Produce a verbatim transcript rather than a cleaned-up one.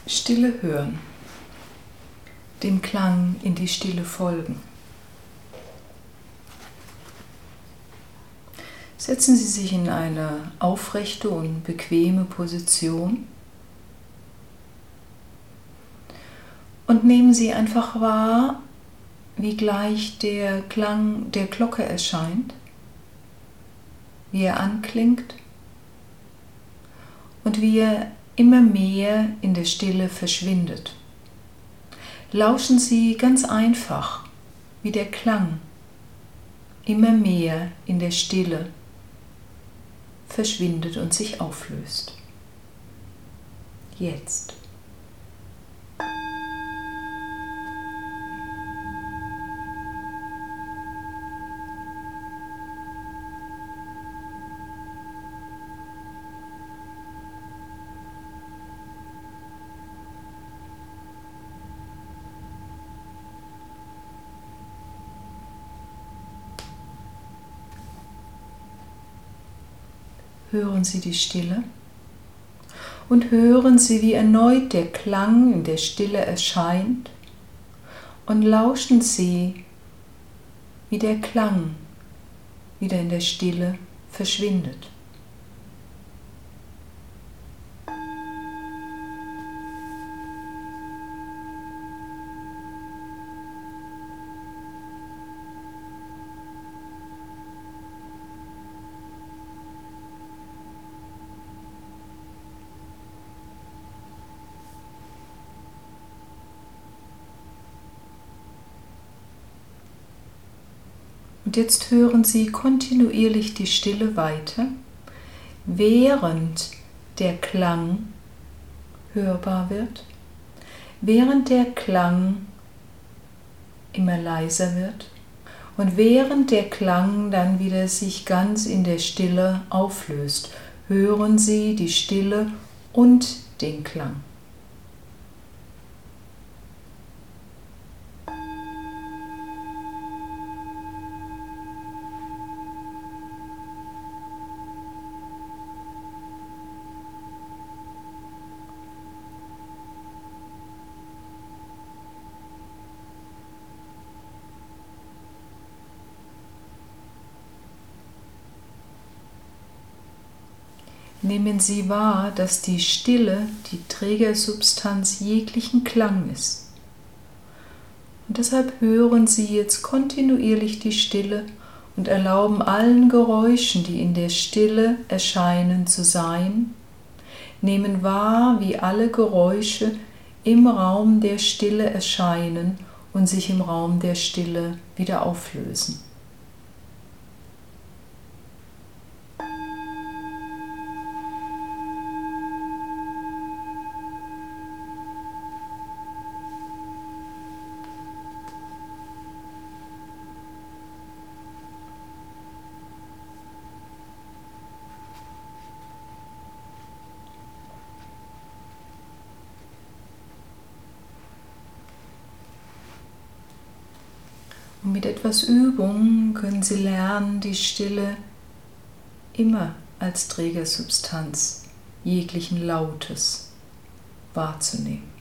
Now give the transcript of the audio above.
Stille hören, dem Klang in die Stille folgen. Setzen Sie sich in eine aufrechte und bequeme Position und nehmen Sie einfach wahr, wie gleich der Klang der Glocke erscheint, wie er anklingt und wie er immer mehr in der Stille verschwindet. Lauschen Sie ganz einfach, wie der Klang immer mehr in der Stille verschwindet und sich auflöst. Jetzt. Hören Sie die Stille und hören Sie, wie erneut der Klang in der Stille erscheint, und lauschen Sie, wie der Klang wieder in der Stille verschwindet. Und jetzt hören Sie kontinuierlich die Stille weiter, während der Klang hörbar wird, während der Klang immer leiser wird und während der Klang dann wieder sich ganz in der Stille auflöst. Hören Sie die Stille und den Klang. Nehmen Sie wahr, dass die Stille die Trägersubstanz jeglichen Klang ist. Und deshalb hören Sie jetzt kontinuierlich die Stille und erlauben allen Geräuschen, die in der Stille erscheinen, zu sein. Nehmen wahr, wie alle Geräusche im Raum der Stille erscheinen und sich im Raum der Stille wieder auflösen. Und mit etwas Übung können Sie lernen, die Stille immer als Trägersubstanz jeglichen Lautes wahrzunehmen.